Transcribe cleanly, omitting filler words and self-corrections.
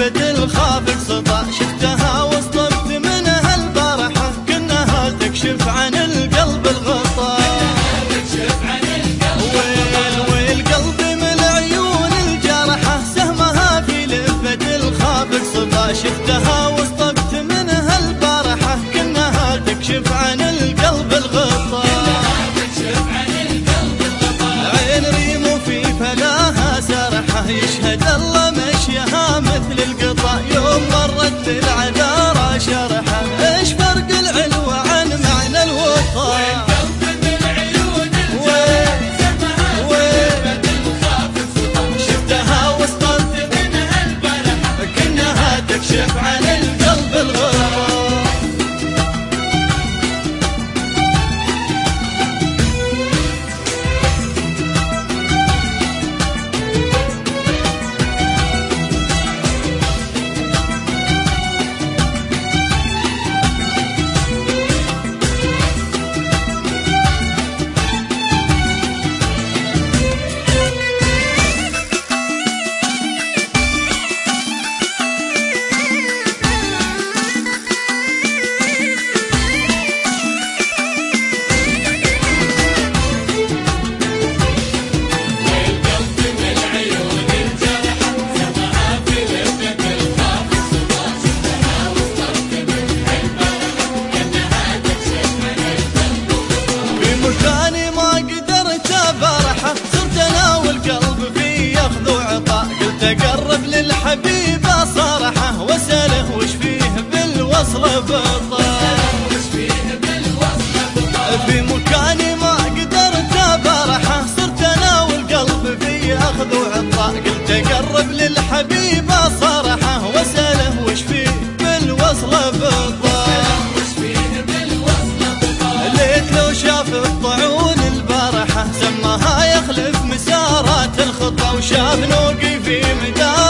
للأبد الخافق سطع، شفتها واصطبت منها البارحة كأنها تكشف عن القلب الغطاء. والقلب من العيون الجارحة سهمها في للأبد الخافق سطع، شفتها واصطبت منها البارحة كأنها تكشف عن القلب الغطاء. عين ريم في فلاها سرحة يشهد الله مشيها مثل القطع، يوم مرت العذارى شرحة ايش فرق العلو عن معنى الوطاء. والقلب من عيون الجرح سمها في الخافق سطع، شفتها واصطبت منها البارحة كأنها تكشف عن القلب الغطاء. تقرب للحبيبة صرحه وسأله وش فيه بالوصل بطال، في مكاني ما قدرت أبرحه صرت أنا والقلب في أخذ وعطاء. قلت تقرب للحبيبة صرحه وسأله وش فيه بالوصل بطال، ليت لو شاف الطعون البارحة سماها يخلف مسارات الخطى، وشاف نوقي في مدار